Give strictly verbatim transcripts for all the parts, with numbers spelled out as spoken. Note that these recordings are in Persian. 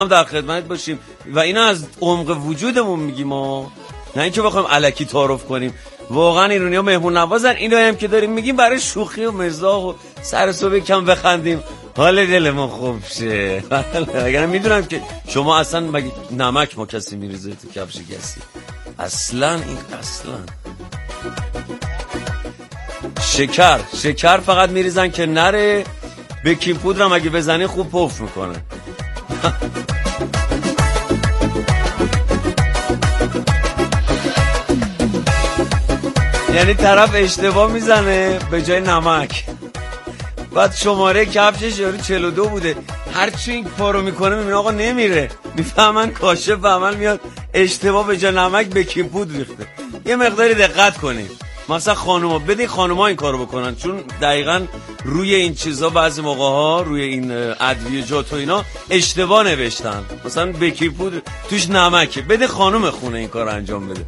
در خدمت باشیم و اینا از عمق وجودمون میگیم و نه اینکه بخوایم الکی تعارف کنیم. واقعا ایرانی‌ها مهمون نوازن. اینو هم که داریم میگیم برای شوخی و مزاح و سر صبح کم بخندیم حال دلمون خوب شه. اگر میدونم که شما اصلا مگه نمک ما کسی میریزه تو کفش کسی؟ اصلا این اصلا شکر شکر فقط میریزن که نره. بیکینگ پودر هم اگه بزنی خوب پف میکنه. یعنی طرف اشتباه میزنه به جای نمک، بعد شماره کفشش یارو چهل و دو بوده، هرچی این کارو میکنه میبینه آقا نمیره، میفهمن کاشف به عمل میاد اشتباه به جای نمک بیکینگ پودر ریخته. یه مقداری دقت کنید. مثلا خانوما بدین خانوما این کارو بکنن، چون دقیقاً روی این چیزا بعضی موقع ها روی این ادویه‌جات و اینا اشتباه نوشتن، مثلا بیکینگ پودر توش نمکه. بده خانم خونه این کارو انجام بده.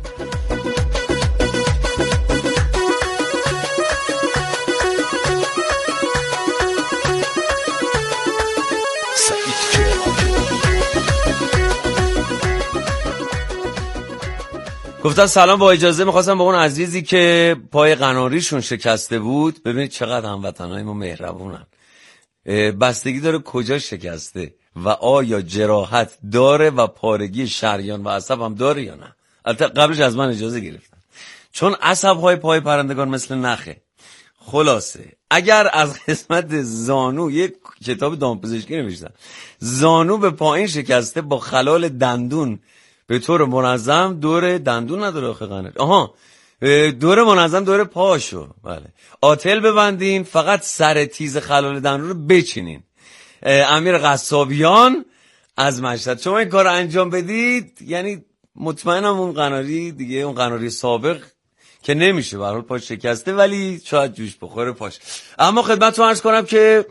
گفتن سلام، با اجازه میخواستم با اون عزیزی که پای قناریشون شکسته بود، ببینید چقدر هموطنهای ما مهربونن، بستگی داره کجا شکسته و آیا جراحت داره و پارگی شریان و عصب هم داره یا نه. البته قبلش از من اجازه گرفتن، چون عصبهای پای پرندگان مثل نخه. خلاصه اگر از قسمت زانو، یک کتاب دامپزشکی نوشتن، زانو به پایین شکسته با خلال دندون به طور منظم دور دندون نداره آخه قناری. آها دور منظم دور پاشو، بله، آتل ببندین، فقط سر تیز خلال دندون رو بچینین. امیر قصابیان از مشهد، شما این کار انجام بدید یعنی مطمئنم اون قناری دیگه، اون قناری سابق که نمیشه به هر حال پاش شکسته، ولی شاید جوش بخوره پاش. اما خدمتتون عرض کنم که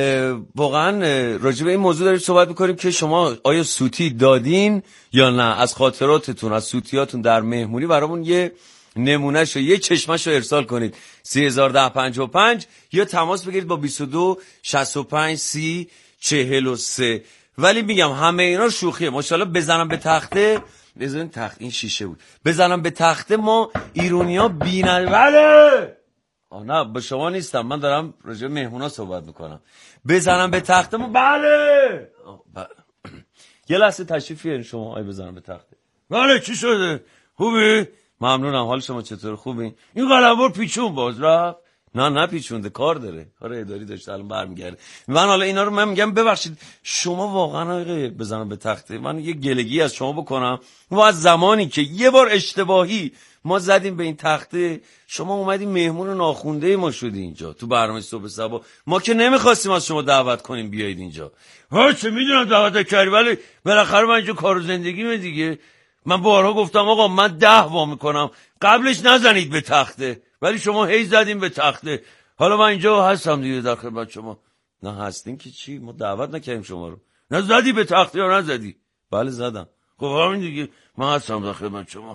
واقعا راجع به این موضوع داریم صحبت می‌کنیم که شما آیا سوتی دادین یا نه. از خاطراتتون، از سوتیاتون در مهمونی برامون یه نمونهشو، یه چشمشو ارسال کنید سه هزار و ده پنجاه و پنج یا تماس بگیرید با بیست و دو شصت و پنج سی چهل و سه. ولی میگم همه اینا شوخیه. ماشاءالله بزنم به تخته، بزنم تخت، این شیشه بود، بزنم به تخته ما ایرانی‌ها بی‌نظیر. بله آه نه به شما نیستم، من دارم راجع به مهمونا صحبت میکنم. بزنم به تخته ما، بله ب... یه لحظه تشریف بیارین شما. آی بزنم به تخته. بله چی شده؟ خوبی؟ ممنونم. حال شما چطور؟ خوبی؟ این قلمبر پیچون باز رفت؟ نه نه پیچونده، کار داره، کار اداری داشته، الان برمیگرده. من حالا اینا رو من میگم ببخشید شما واقعا آقا بزنم به تخته، من یه گلگی از شما بکنم. ما از زمانی که یه بار اشتباهی ما زدیم به این تخته، شما اومدین مهمون ناخونده ما شدی اینجا تو برنامه صبح صبا. ما که نمیخواستیم از شما دعوت کنیم بیایید اینجا. ها چه میدونم دعوت کردی، ولی بالاخره من اینجا کار و زندگیمه دیگه. من بارها گفتم آقا من ده وا میکنم قبلش نزنید به تخته، ولی شما هی زدین به تخته. حالا من اینجا هستم دیگه در خدمت شما. نه هستین که چی؟ ما دعوت نکردیم شما رو. نه زدی به تخته یا نزدی؟ بله زدم. خب همین دیگه، من هستم در خدمت شما.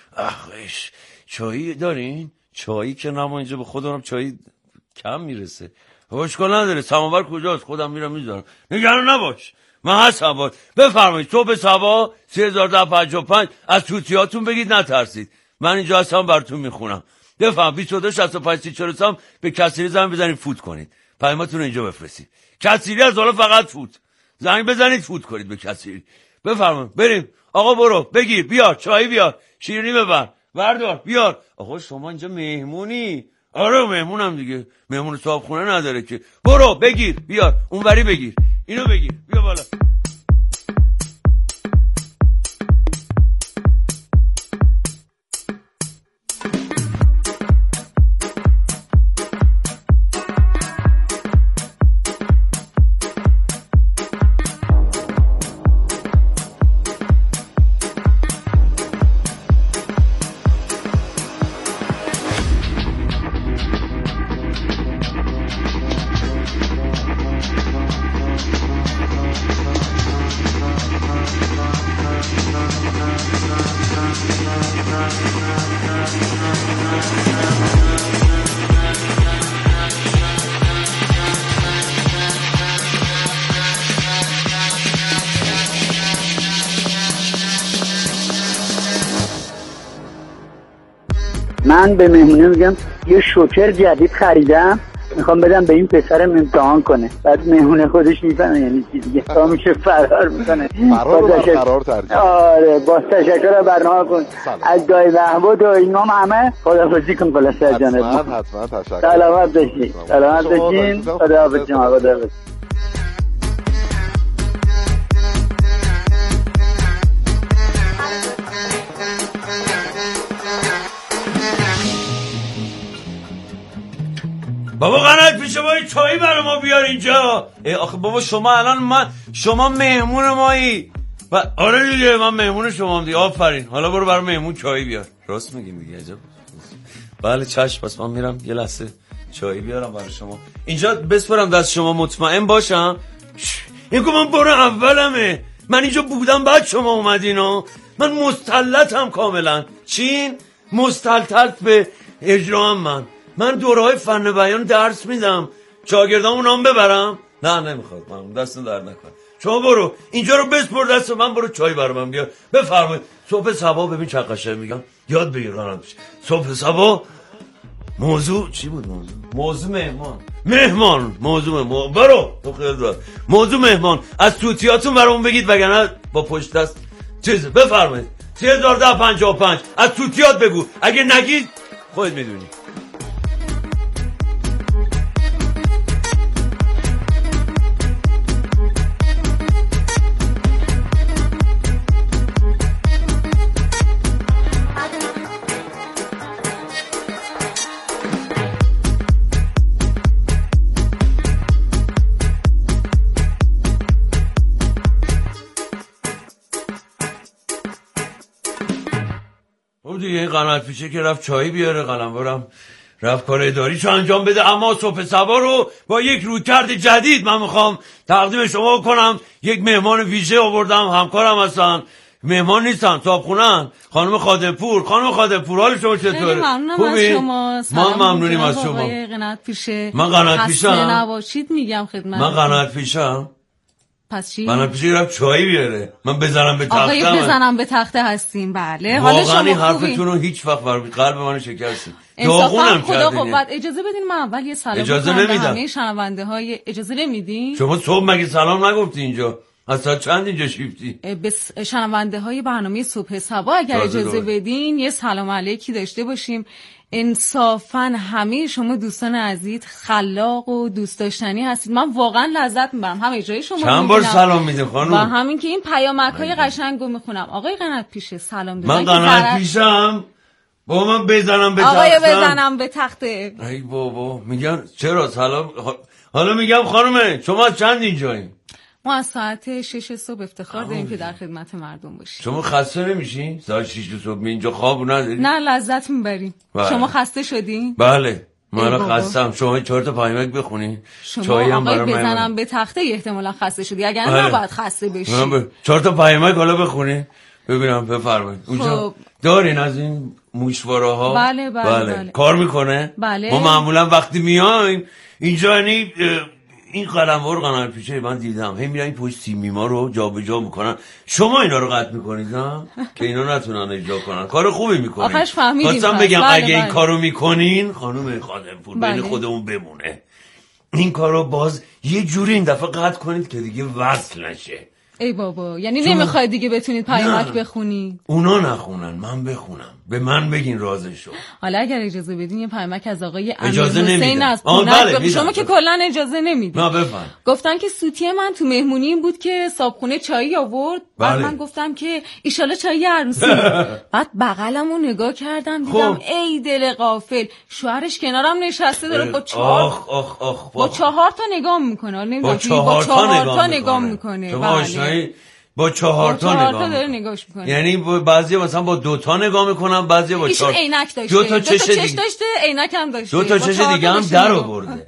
اخش چایی دارین؟ چایی که نه، ما اینجا به خودم چایی کم میرسه. اشکال نداره، سماور کجاست؟ خودم میرم میذارم، نگران نباش، من هستم باش. بفرمایید صبح صبا سه هزار و ده پنجاه و پنج از توتیاتون بگید، نترسید، من اینجا هستم براتون میخونم. بفهم بیست و دو شصت و پنج سی چهل و سه به کسیری زنگ بزنید فوت کنید، پیامتون اینجا بفرستید. کسیری از حالا فقط فوت، زنگ بزنید فوت کنید به کسیری. بفرمایید بریم. آقا برو بگیر، بیار چای، بیار شیرینی ببر، بردار بیار. آقا شما اینجا مهمونی؟ آره مهمونم دیگه، مهمون صاحب خونه نداره که. برو بگیر بیار، اونوری بگیر، اینو بگیر، بیا بالا. من به مهمونه میگم یه شوکر جدید خریدم میخوام بدم به این پسرم امتحان کنه، بعد مهمونه خودش میفهمه یعنی چی دیگه، تا میشه فرار میکنه. فرار رو برقرار ترجیح. آره با تشکر برنامه کن از دای محمود و اینام همه خداحافظی کن پلستر جانب. حتما حتما تشکر. سلامت باشین. سلامت باشین. خداحافظ جناب. خداحافظ. بابا قنات پیش ما چایی برای ما بیار اینجا. آخه بابا شما الان من شما مهمون مایی و آره دیگه من مهمون شما هم دیگه. آفرین حالا برو برای مهمون چایی بیار. راست میگیم دیگه عجب. بله چشم پس من میرم یه لحظه چایی بیارم برای شما اینجا بسپرم دست شما مطمئن باشم. این که من برو اولمه من اینجا بودم بعد شما اومدین ها. من مستلطم کاملا چین مستلطت به اجرام من من دورهای فن بیان درس میدم شاگردام اونام ببرم. نه نمیخواد من دستم در نکن. شما برو اینجا رو بسپر دست من برو چای برای من بیار. بفرمایید. صبح صبح ببین چه قشنگ میگم یاد بگیر قرار بشه. صبح صبح موضوع چی بود؟ موضوع موضوع مهمان مهمان موضوع مهمان برو تو خیلی دار. موضوع مهمان از توتیاتون برامون بگید وگرنه با پشت دست چیز. بفرمایید سه هزار و پنجاه و پنج از توتیات بگو اگه نگید خودت میدونی. این قنات پیشه که رفت چایی بیاره قلمبرم رفت کار اداری چو انجام بده. اما صبح صبح رو با یک رویکرد جدید من میخوام تقدیم شما کنم. یک مهمان ویژه آوردم همکارم هستن مهمان نیستن صاحبخونه‌ان خانم خادمپور. خانم خانمپور حال شما چطوره؟ خیلی ممنونم از شما. ما ممنونیم از شما. قنات پیشه من قنات پیشم نباشید میگم خدمت من قنات پیشم. پس چی؟ من پیش رفت چایی بیاره من بزنم به تخته. آقای بزنم به تخته هستیم. بله حالا شما واقعا حرفتون رو هیچ وقت بر قلب من شکستید. داغونم خدا خب بعد اجازه بدین من اول یه سلام اجازه نمیدم. همه شنونده های اجازه نمیدین؟ شما صبح مگه سلام نگفتی اینجا؟ از ساعت چند اینجا شیفتی؟ به شنونده های برنامه صبح صبح اگر اجازه بدین یه سلام علیکی داشته باشیم. انصافا همه شما دوستان عزیز خلاق و دوست داشتنی هستید. من واقعا لذت میبرم هم اجرای شما چند بار سلام میده خانم و همین که این پیامک های قشنگ رو میخونم. آقای قنات پیشه سلام دادن. من قنات پیشم با من بزنم به تخته. آقای بزنم به تخته. ای بابا میگن چرا سلام. حالا میگم خانم شما چند اینجاییم؟ ما از ساعت شش صبح افتخار داریم که در خدمت مردم باشیم. شما خسته نمیشین؟ ساعت شش صبح اینجا خواب نداری؟ نه لذت میبریم. شما خسته شدین؟ بله من خستم. شما چهار تا پیامک بخونین. چایی هم برام بزنم به تخته احتمالاً خسته شدی اگر نه نباید خسته بشی. چهار تا پیامک حالا بخونین ببینم. بفرمایید. اونجا دارین از این موشواره ها؟ بله بله, بله. بله. کار میکنه؟ بله. ما معمولا وقتی میایم اینجا یعنی این قلموار قنات پیشه من دیدم هی میرن این پشت سیمیما رو جابجا میکنن. شما اینا رو قطع میکنید ها که اینا نتونن اجرا کنن. کار خوبی میکنین. آخرش فهمیدیم. خواستم بگم بله اگه بله. این کارو میکنین خانم خادمپور بله. بین خودمون بمونه این کارو باز یه جوری این دفعه قطع کنید که دیگه وصل نشه. ای بابا یعنی نمیخواید دیگه بتونید پیامک بخونید؟ اونا نخونن من بخونم. به من بگین رازشو. حالا اگر اجازه بدین یه پیامک از آقای اجازه امیرحسین از پونت بله شما که کلا اجازه نمیدین. نه بفهم. گفتن که سوتی من تو مهمونی این بود که صابخونه چایی آورد. بله. بعد من گفتم که ایشالا چایی عروسی. بعد بغلمو نگاه کردم دیدم خب. ای دل غافل شوهرش کنارم نشسته داره با چهار آخ آخ آخ با چهار تا نگاه میکنه. نمیدونم با چهار تا نگاه میکنه. شما آشنایی با چهار تا نگاه میکنه. داره نگاش میکنه. یعنی بعضی مثلا با دو تا نگاه میکنن بعضی با چهار. ایشون عینک داشته. دو تا چش, دو تا چش داشته عینک هم داشته. دو تا چش دیگه هم در آورده.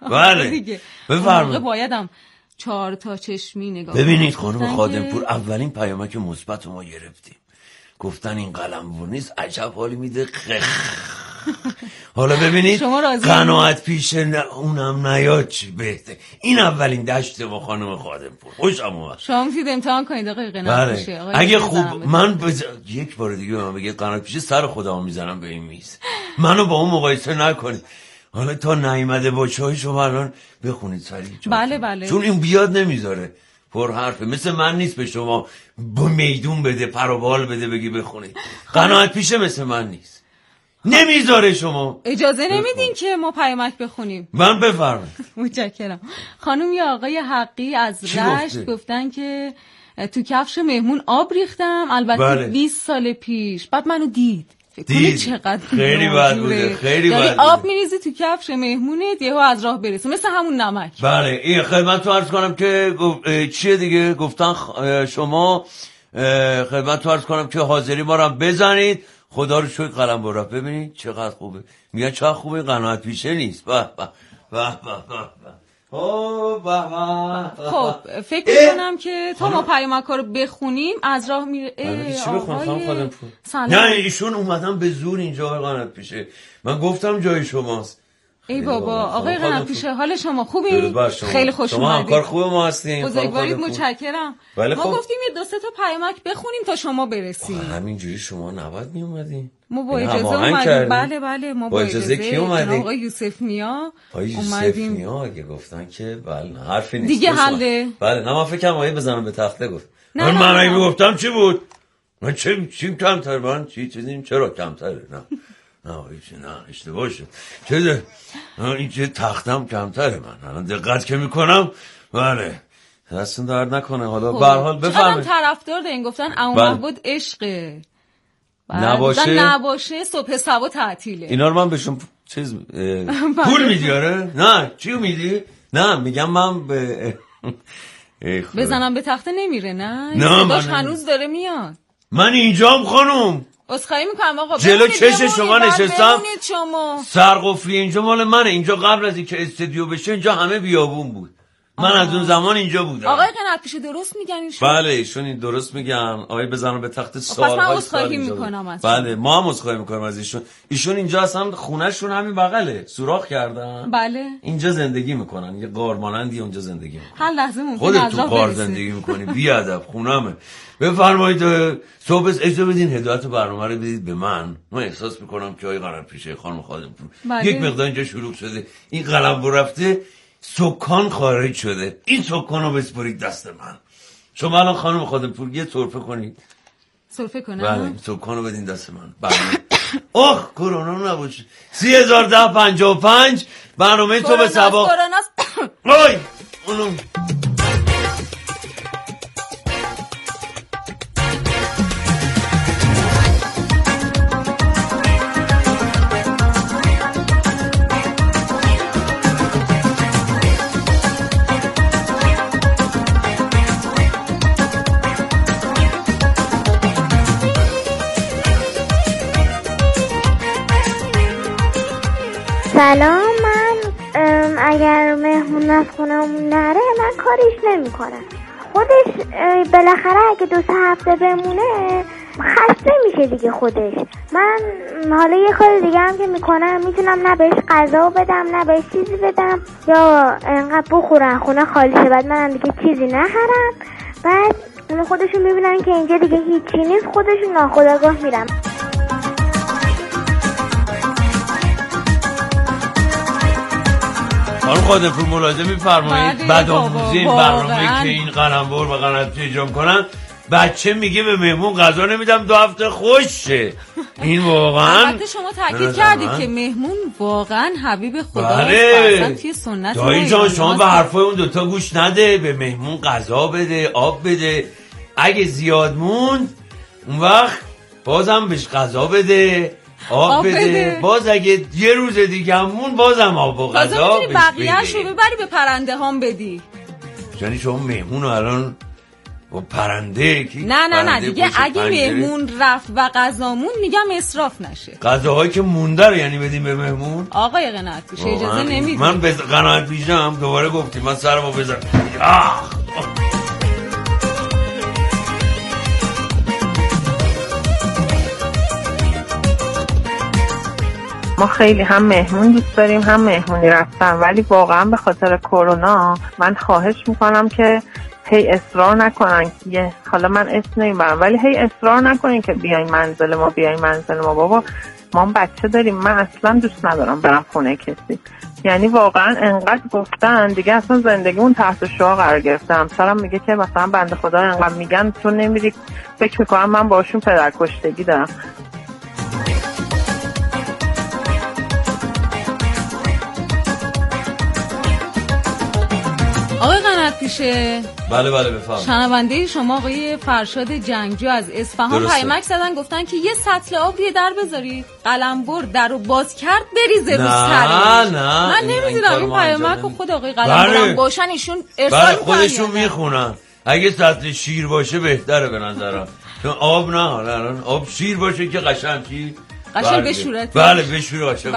بله. بفرمایید. بایدم چهار تا چشمی نگاه. ببینید خانم خادمپور اولین پیامک مثبت ما گرفتیم. گفتن این قلموار نیست عجب حالی میده. حالا ببینید قنات پیشه نه اونم نیاد چی بهته. این اولین دشت با خانم خادمپور خوشم اومد. شما میتونید امتحان کنید آقای قنات پیشه. اگه خوب من بز... یک بار دیگه به من بگید قنات پیشه سر خودمو میزنم به این میز. منو با اون مقایسه نکنید. حالا تا نیامده باچه‌های شما الان بخونید سریع. بله بله. چون این بیاد نمیذاره. پر حرفه. مثل من نیست به شما با میدون بده، پر و بال بده بگی بخونید. قناعت پیشه مثل من نیست. نمیذاره شما. اجازه نمیدین که ما پیامک بخونیم. من بفرمایید. متشکرم. خانم یا آقای حقی از رشت گفتن که تو کفش مهمون آب ریختم، البته بله. بیست سال پیش. بعد منو دید. دید چقدر خیلی بد بوده، خیلی بد بوده. آب میریزی تو کفش مهمونت یهو از راه برسه، مثل همون نمک. بله این خدمت تو عرض کنم که چیه دیگه گفتن شما خدمت تو عرض کنم که حاضری ما رو بزنید. خدا رو شکر قلم برا ببینید چقدر خوبه. میگن چقدر خوبه، قناعت پیشه نیست. به به به به خب فکر میکنم که تا ما پیامک‌ها رو بخونیم از راه میره. چی بخونم؟ نه ایشون اومدن به زور اینجا قناعت پیشه. من گفتم جای شماست. ای بابا آقای قناعت پیشه حال شما خوبی؟ خیلی خوش اومدید. شما همکار خوب ما هستین. بزرگوارید، متشکرم. ما گفتیم یه دو سه تا پیامک بخونیم تا شما برسید. همینجوری شما نباید می اومدین. ما با اجازه اومدیم. بله بله ما با اجازه کی اومدیم؟ آقای یوسف نیا اومدیم. نیا اگه گفتن که بله حرفی نیست دیگه حله. بله نه من فکرم آیه بزنم به تخته گفت. من من اگه گفتم چی بود؟ من چی چی کمتر من چی چیزیم چرا کمتره؟ نه نه نه اشتباه شد. چه این چه تختم کمتره من الان دقت که میکنم. بله دستون درد نکنه. حالا به هر حال بفرمایید. چقدر طرفدار دارین گفتن عمو محمود عشقه. نباشه نباشه صبح سبا تعطیله. اینا رو من بهشون چیز پول میدی؟ آره نه چیو میدی؟ نه میگم من به بزنم به تخته نمیره. نه نه من هنوز داره میاد. من اینجام خانم اسخای میکنم آقا جلو چش شما نشستم. شما سرقفلی اینجا مال منه. اینجا قبل از اینکه استودیو بشه اینجا همه بیابون بود. من آه. از اون زمان اینجا بودم. آقای قناعت پیشه درست میگن ایشون؟ بله ایشون این درست میگن. آقای بزنم به تخت سال. پس من اسخای میکنم از بله ما هم اسخای میکنیم از ایشون. ایشون اینجا اصلا خونه شون همین بغله. سوراخ کردن. بله اینجا زندگی میکنن. یه قارمانندی اونجا زندگی میکنن. هر لحظه ممکنه خودت تو قار زندگی میکنی. بی ادب خونمه. بفرمایید صبح اجازه بدین هدایت برنامه رو بدید به من. من احساس میکنم که آقای قناعت پیشه خانم خادم بله. یک مقدار اینجا شلوغ شده. این قلم رفته سکان خارج شده. این سکان رو بسپرید دست من. شما الان خانم خادم پور یه سرفه کنید. سرفه کنم؟ بله سکان رو بدین دست من. بله اوه کرونا نباشه. سی هزار ده پنجاه و پنج برنامه تو به سبا. اوی اونو سلام. من اگر مهمون از خونمون نره من کاریش نمی کنم. خودش بالاخره اگه دو سه هفته بمونه خسته میشه دیگه خودش. من حالا یه کار دیگه هم که میکنم میتونم نه بهش غذا بدم نه بهش چیزی بدم یا انقدر بخورن خونه خالی شه بعد منم دیگه چیزی نخرم. بعد اون خودشون میبینن که اینجا دیگه هیچی نیست خودشون ناخودآگاه میرن. خانم خادم پور ملاحظه می‌فرمایید بعد آموزی برنامه‌ای که این قلمبر و قناعت اجرا کنن بچه میگه به مهمون غذا نمیدم دو هفته خوشه. این واقعا البته شما تاکید کردید که مهمون واقعا حبیب خداست. بله. اصلا توی سنت دایی جان شما به حرفای اون دوتا گوش نده. به مهمون غذا بده آب بده. اگه زیاد موند اون وقت بازم بهش غذا بده آب, آب بده. بده باز اگه یه روز دیگه همون بازم آب و غذا بده. بقیه‌شو ببری به پرنده هام بدی. یعنی شما مهمونو الان با پرنده کی؟ نه نه نه دیگه اگه مهمون رفت و غذامون میگم اسراف نشه. غذاهایی که مونده رو یعنی بدیم به مهمون؟ آقای قناعت پیشه اجازه نمیدید. من به قناعت پیشم دوباره گفتیم من سرمو بزنم. ما خیلی هم مهمون دوست داریم هم مهمونی رفتن ولی واقعا به خاطر کرونا من خواهش میکنم که هی اصرار نکنن که حالا من اسم نمیبرم ولی هی اصرار نکنین که بیاین منزل ما بیاین منزل ما. بابا ما بچه داریم، من اصلا دوست ندارم برم خونه کسی. یعنی واقعا انقدر گفتن دیگه اصلا زندگیمون تحت شعاع قرار گرفته. همسرم میگه که مثلا بنده خدا انقدر میگن تو نمیری، فکر میکنم من باشون پدرکشتگی دارم. آقای قنات پیشه. بله بله بفهم. شنونده شما آقای فرشاد جنگجو از اصفهان پیامک زدن گفتن که یه سطل آب روی در بذارید، قلمبر در رو باز کرد بریزه رو سرش. نه من نمیدونم این پیامک رو خود آقای قلمبر باشن ایشون ارسال بله خودشون میخونن. اگه سطل شیر باشه بهتره به نظرم، چون آب نه الان آب شیر باشه که قشنگ چی قشنگ بشورت. بله بشوره قشنگ.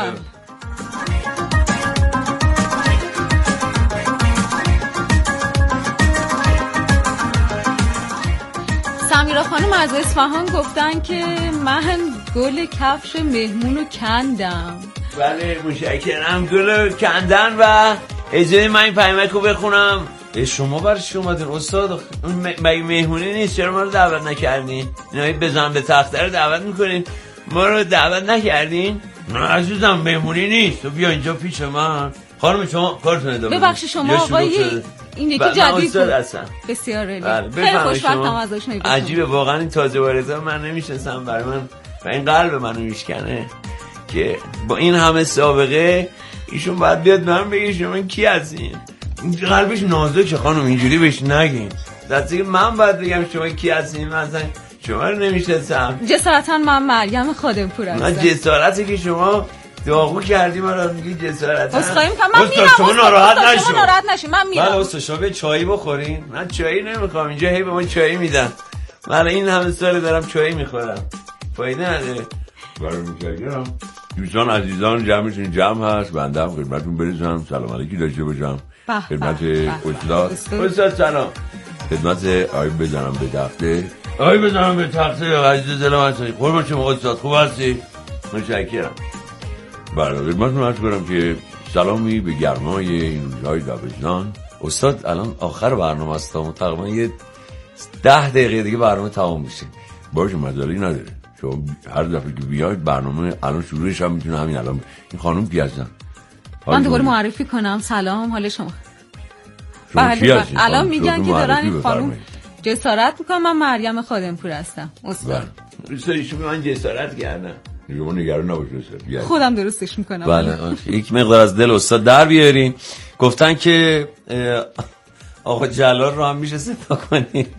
سمیرا خانم از اصفهان گفتن که من گل کفش مهمونو کندم. بله متشکرم. گل کندن و اجازه من این پیامک رو بخونم. شما برای چی اومدین استاد؟ مگه مهمونی نیست؟ چرا ما رو دعوت نکردین؟ اینایی بزن به تخته رو دعوت میکنین، ما رو دعوت نکردین؟ نه عزیزم مهمونی نیست، تو بیا اینجا پیش من. خانم شما کارتون ادامه بدید. ببخشید شما آقای این یکی جدید بود. بسیار عالی. خیلی خوشوقتم ازش نمی‌بینم. عجیبه واقعا این تازه واردها من نمی‌شناسم، برای من و این قلب منو میشکنه که با این همه سابقه ایشون باید بیاد من بگه شما کی هستین. قلبش نازکه خانم، اینجوری بهش نگین. درسته که من باید بگم شما کی هستین، مثلا شما رو نمی‌شناسم. جسارتا من مریم خادمپور هستم. من جسارتی که شما داغو کردی مرا میگی جسارت. اسخای میکنم من میرم. شما ناراحت نشو. شما ناراحت نشین من میرم. بله استاد شما به چایی بخورین. من چایی نمیخوام، اینجا هی به من چایی میدن. من این همه سال دارم چایی میخورم. فایده نداره. برای میگم دوستان عزیزان جمعشون جمع هست، بنده هم خدمتتون برسم. سلام علیکی داشته باشم. خدمت استاد. استاد سلام. خدمت آی بزنم به تخته. آی بزنم به تخته عزیز دلم هستی. قربان شما استاد خوب هستی؟ متشکرم. برای خدمتتون عرض کنم که سلامی به گرمای این روزهای تابستان. استاد الان آخر برنامه است، تقریبا یه ده دقیقه دیگه برنامه تمام میشه. باشه مسئله‌ای نداره، شما هر دفعه که بیاید برنامه الان شروعش هم میتونه همین الان. این خانم کی هستن؟ من دوباره معرفی کنم. سلام، حال شما؟ بله الان میگن که دارن این خانم جسارت میکنم. من مریم خادمپور هستم استاد. دوست شما من جسارت کردم. شما نگران نباشید خودم درستش میکنم. بله یک مقدار از دل استاد در بیارین. گفتن که آقا جلال رو هم میشه صدا کنید.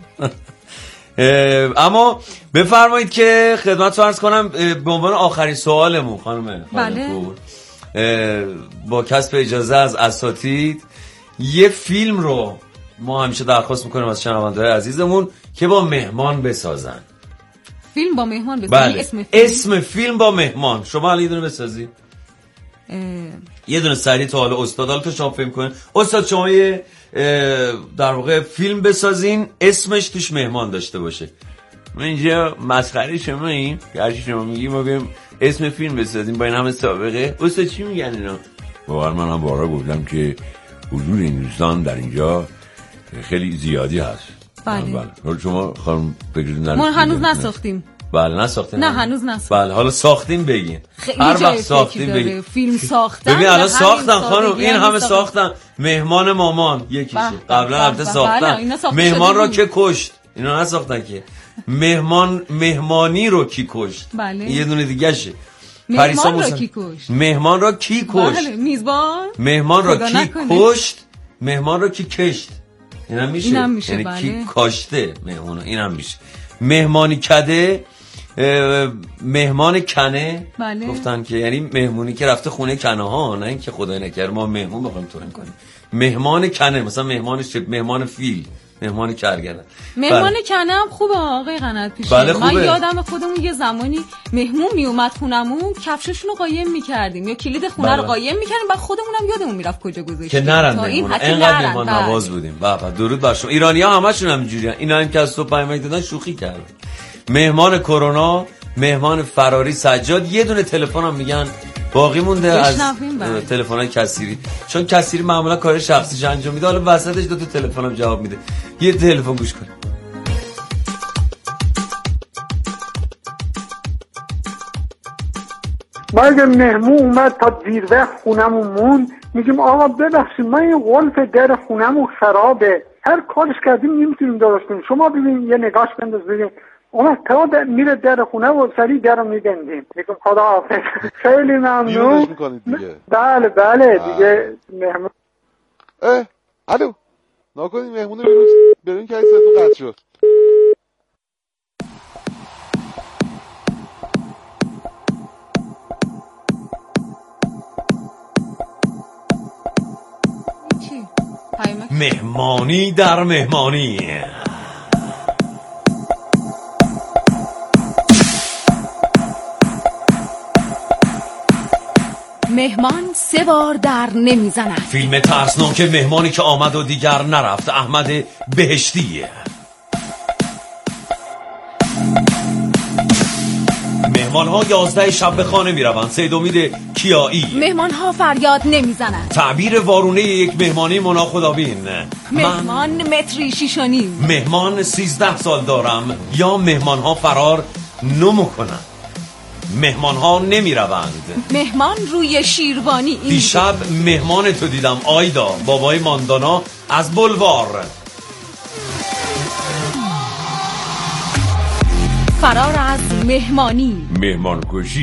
اما بفرمایید که خدمت عرض کنم به عنوان آخرین سوالمون خانم خادمپور، با کسب اجازه از اساتید یه فیلم رو ما همیشه درخواست میکنیم از شنونده‌های عزیزمون که با مهمان بسازن. فیلم با مهمان بسازی؟ بله. اسم فیلم؟ اسم فیلم با مهمان. شما الان یه دونه بسازی اه... یه دونه سریع تا حالا استاد حالا تو شما فیلم کنین. استاد شما یه در واقع فیلم بسازین اسمش توش مهمان داشته باشه. ما اینجا مسخره شما این که هرچی شما میگی ما بیم اسم فیلم بسازیم با این همه سابقه. استاد چی میگن اینا؟ باور من هم بارها گفتم که حضور این دوستان در اینجا خیلی زیادی هست. بله. بله. شما خانم بگیرین ما هنوز نساختیم. بله نساختیم. نه هنوز نساختیم. بله حالا ساختیم بگین. هر وقت ساختیم بگین. فیلم ساختن. ببین الان ساختن خانم، این همه ساختن. مهمان مامان یکیشه. قبلا البته ساختن. مهمان رو که کشت. اینا نساختن که. مهمان مهمانی رو کی کشت؟ بله. یه دونه دیگه شه. مهمان رو کی کشت؟ مهمان رو کی کشت؟ بله میزبان. مهمان رو کی کشت؟ مهمان رو کی کشت؟ اینم میشه. اینم میشه. یعنی بله. کی کاشته مهمونو، اینم میشه. مهمانی کده، مهمان کنه. بله. گفتن که یعنی مهمونی که رفته خونه کنه ها، نه اینکه خدای نکرده ما مهمون بخوایم تورن کنیم. مهمان کنه، مثلا مهمان شب، مهمان فیل، مهمان کرگدن. مهمان بله. کنه هم خوبه آقای قنات پیشه. بله من یادم خودمون یه زمانی مهمون می اومد خونمون کفششون رو قایم می‌کردیم یا کلید خونه بله. رو قایم می‌کردیم، بعد خودمون هم یادمون میرفت کجا گذاشتیم که نرن مهمون. اینقدر مهمان نواز بودیم. بابا درود بر شما. ایرانی‌ها همشون همینجوریان. اینا هم که از تو پیامک دادن شوخی کردن. مهمان کرونا، مهمان فراری سجاد، یه دونه تلفن هم میگن باقی مونده از تلفن‌های کثیری، چون کثیری معمولا کار شخصیش انجام میده، حالا وسطش دو تا تلفن هم جواب میده. یه تلفن گوش کن. ما اگه مهمون اومد تا دیر وقت خونمون موند میگیم آقا ببخشید ما این قلف در خونمون خرابه، هر کارش کردیم نمیتونیم درست کنیم، شما ببین یه نگاش بنداز ببین. اون تا میره در خونه و سریع در رو میبندیم. میگم خدا حافظ. خیلی ممنون. بله بله دیگه مهمون. اه الو ناکنی مهمون بیرون بیرون که ایستتون قطع شد. مهمانی در مهمانی. مهمان سه بار در نمیزند. فیلم ترسناک مهمانی که آمد و دیگر نرفت، احمد بهشتی. مهمان ها یازده شب به خانه می روند. سید امید کیایی. مهمان ها فریاد نمی زنند. تعبیر وارونه یک مهمانی مونا خدابین. مهمان من... متری شیشانی. مهمان سیزده سال دارم یا مهمان ها فرار نمو کنند. مهمان ها نمی روند. مهمان روی شیروانی. دیشب مهمان تو دیدم آیدا، بابای ماندانا از بلوار. فرار از مهمانی. مهمان کشی.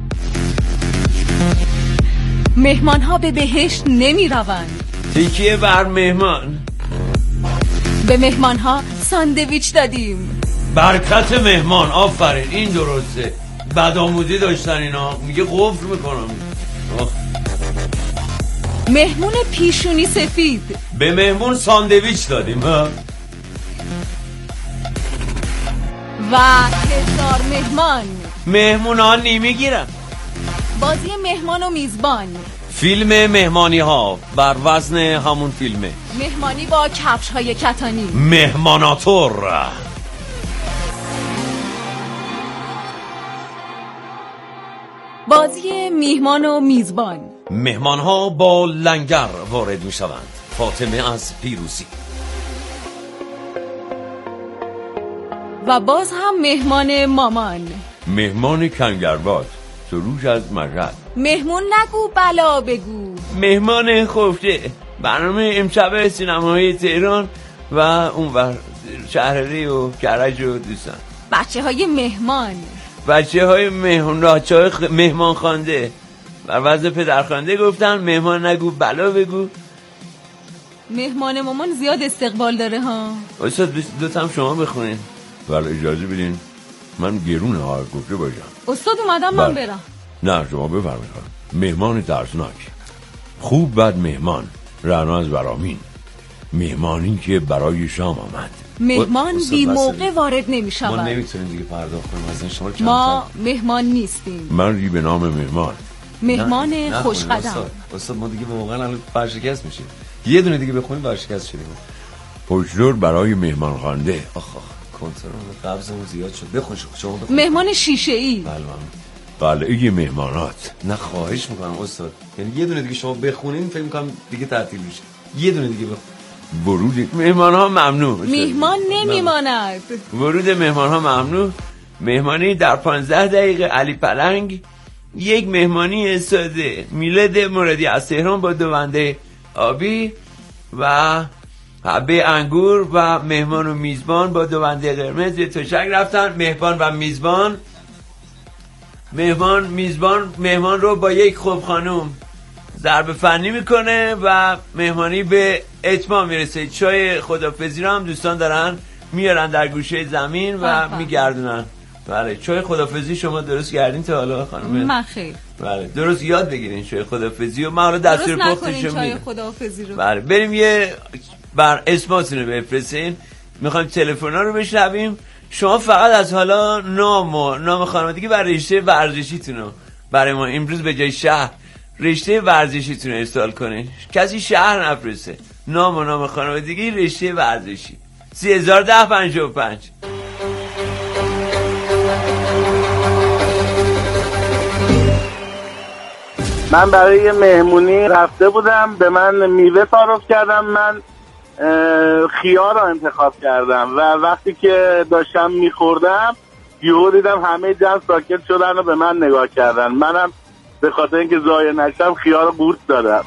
مهمان ها به بهشت نمی روند. تکیه بر مهمان. به مهمان ها ساندویچ دادیم. برکت مهمان. آفرین این درسته. بدآموزی داشتن اینا. میگه قفل میکنم. مهمون پیشونی سفید. به مهمون ساندویچ دادیم ها. و هزار مهمان. مهمون ها نمیگیرن. بازی مهمان و میزبان. فیلم مهمانی ها بر وزن همون فیلمه. مهمانی با کفش های کتانی. مهماناتور. بازی میهمان و میزبان. مهمان ها با لنگر وارد می شوند. فاطمه از پیروزی. و باز هم مهمان مامان. مهمان کنگرباز. سروش از مشهد. مهمون نگو بلا بگو. مهمان خفته. برنامه امشب سینمای تهران و اون شهرری و کرج و دوستان. بچه های مهمان. بچه های مهمان راچه های خ... مهمان خانده. بر وضع پدرخوانده گفتن مهمان نگو بلا بگو. مهمان مامان زیاد استقبال داره ها. استاد دوتا هم شما بخونین. ولی اجازه بدین من گرونه ها گفته باشم. استاد اومدم من برم. نه شما بفرمایید. مهمان ترسناک. خوب بد مهمان. رعنا از برامین. مهمانی که برای شام آمد. مهمان بی موقع وارد نمی شود. ما نمیتونیم دیگه پرداخت کنیم از این شما. ما مهمان نیستیم. من ری به نام مهمان. مهمان خوشقدم. استاد. استاد ما دیگه واقعا الان ورشکست میشیم. یه دونه دیگه بخونیم ورشکست شدیم. پشتور برای مهمان خوانده. آخ آخ کنترل قبضمون زیاد شد. بخون شما بخون. مهمان شیشه ای. بله قلعه مهمانات. نه خواهش میکنم استاد. یعنی یه دونه دیگه شما بخونین فکر میکنم دیگه تعطیل میشه. یه دونه دیگه بخون. ورود مهمان ها ممنوع. مهمان نمیماند. ورود مهمان ها ممنوع. مهمانی در پانزده دقیقه علی پلنگ. یک مهمانی ساده میلاد مرادی از تهران با دو ونده آبی و حبه انگور و مهمان و میزبان با دو ونده قرمز یه تشک رفتن. مهمان و میزبان مهمان میزبان مهمان رو با یک خوب خانوم ضرب فنی میکنه و مهمانی به اتمام میرسه. چای خدافظی رو هم دوستان دارن میارن در گوشه زمین و میگردونن. بله چای خدافظی شما درست کردین تا حالا خانم؟ من خیر. بله درست یاد بگیرین چای خدافظی و من حالا دستور پختشو میدم. چای خدافظی رو. بله بریم یه بر اسماتون رو بفرستین. میخوایم تلفن‌ها رو بشنویم. شما فقط از حالا نام و نام خانوادگی و رشته ورزشیتون رو برای ما امروز به جای شهر رشته ورزشیتون رو ارسال کنین. کسی شهر نفرسته. نام و نام خانوادگی رشته ورزشی. سی هزار ده پنجاه و پنج. من برای مهمونی رفته بودم، به من میوه تعارف کردم، من خیار رو انتخاب کردم و وقتی که داشتم میخوردم یهو دیدم همه جمع ساکت شدن و به من نگاه کردن. منم به خاطر اینکه ضایع نشم خیار قورت دادم.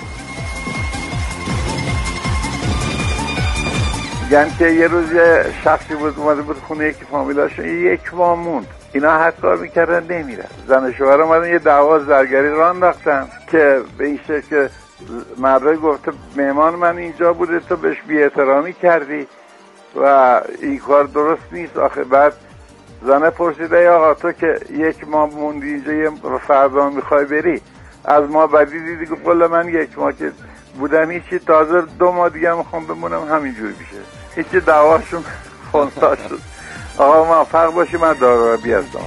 یعنی که یه روز یه شخصی بود اومده بود خونه یکی فامیلاشون یک ماه موند، اینا هر کار میکردن نمیرن، زن و شوهر اومدن یه دعوا زرگری راه انداختن که به این شکل که مردای گفته مهمان من اینجا بوده تو بهش بی احترامی کردی و این کار درست نیست. آخه بعد زنه پرسیده ای آقا تو که یک ماه موندی اینجا یه فردا میخوای بری از ما بدی دیدی؟ گفت والا من یک ماه که بودم هیچی، تازه دو ماه دیگه میخوام بمونم همینجوری میشه. هیچی دعواشون خونسا شد. آقا موفق باشی، من دارو بیازدم.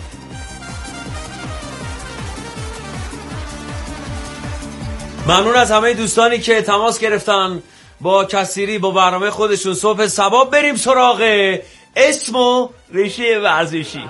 ممنون از همه دوستانی که تماس گرفتن با کثیری با برنامه خودشون. صبح صبا بریم سراغ اسم و رشته ورزشی.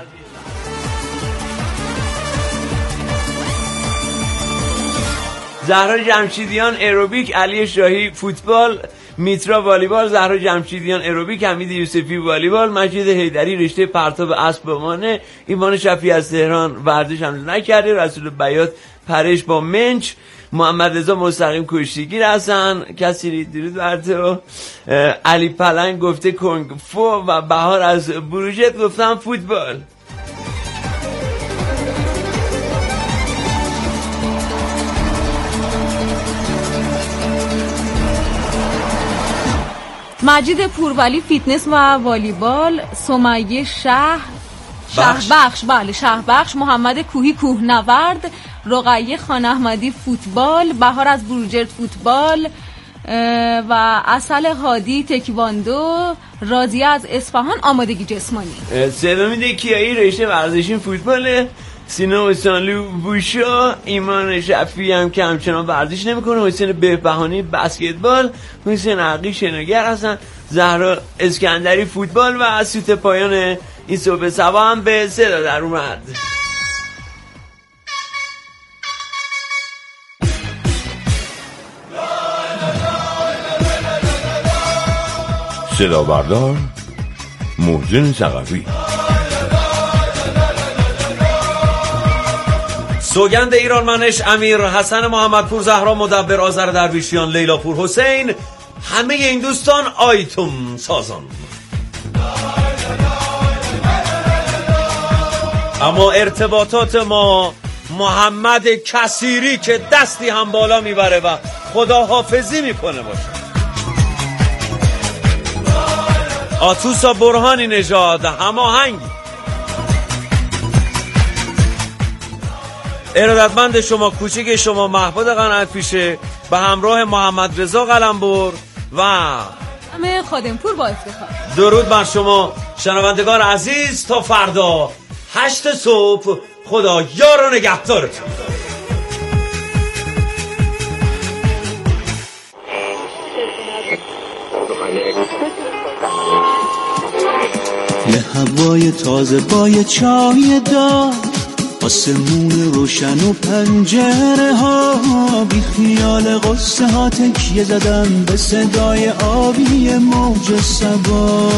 زهرا جمشیدیان ایروبیک، علی شاهی فوتبال، میترا والیبال، زهرا جمشیدیان ایروبیک، حمید یوسفی والیبال، مجید حیدری رشته پرتاب اسب بمانه، ایمان شفیعی از تهران ورزش هم نکرده، رسول بیات پرش با منچ، محمد رضا مستقیم کشتیگیر هستن، کسی درود بر تو، علی پلنگ گفته کنگ فو و بهار از بروژت گفتم فوتبال. مجید پورولی فیتنس و والیبال، سمیه شهر شهر بخش بله شهر بخش، محمد کوهی کوهنورد، رقیه خان احمدی فوتبال، بهار از بروجرد فوتبال و اصل هادی تکواندو، راضیه از اصفهان آمادگی جسمانی. سومین کیایی رشته ورزشی فوتباله، سینا حسینلو بوشا، ایمان شفیعی هم که همچنان ورزش نمیکنه، حسین بهبهانی بسکتبال، حسین عقی شناگر هستن، زهرا اسکندری فوتبال و از سوت پایان این صبح صبا هم به صدا در اومد. صدا بردار محسن ثقفی. سوگند ایران منش، امیر حسن محمدپور، زهرا مدبر، آذر درویشیان، لیلا پور حسین، همه این دوستان آیتم سازان. اما ارتباطات ما محمد کثیری که دستی هم بالا میبره و خدا حافظی میکنه باشه، آتوسا برهانی نژاد هماهنگ، ارادتمند شما، کوچیک شما، محمود قناعت پیشه به همراه محمد رضا قلمبر و همه خادمپور با افتخار. درود بر شما شنوندگان عزیز، تا فردا هشت صبح، خدا یار و نگهدارتون. یه هوای تازه با یه چای دار، آسمون روشن و پنجره ها، بی خیال قصه ها تکیه زدن به صدای آبی موج صبا.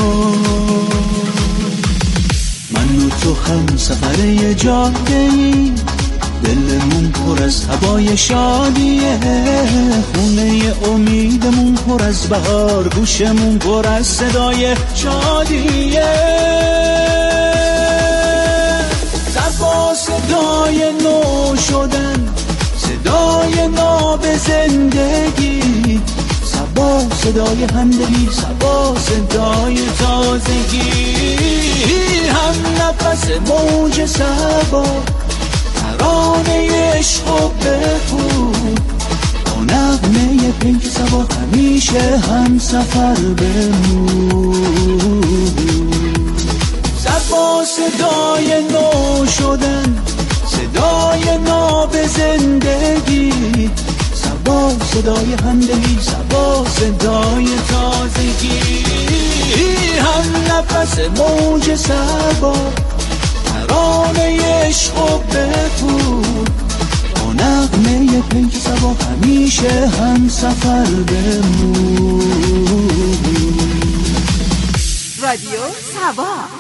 من و تو هم سفر یه جاده ای، دلمون پر از هوای شادیه، خونه امیدمون پر از بهار، گوشمون پر از صدای شادیه. صبا صدای نو شدن، صدای ناب زندگی، صبا صدای همدلی، صبا صدای تازگی، هم نفس موج صبا، ترانه عشق و بخون، با نغمه پیک صبا همیشه هم سفر بمون. صبا صدای نو شدن، صدای ناب زندگی، صبا صدای همدلی، صبا صدای تازگی، هم نفس موج صبا، ترانه عشق و بخون، با نغمه پیک صبا همیشه هم سفر بمون. رادیو صبا.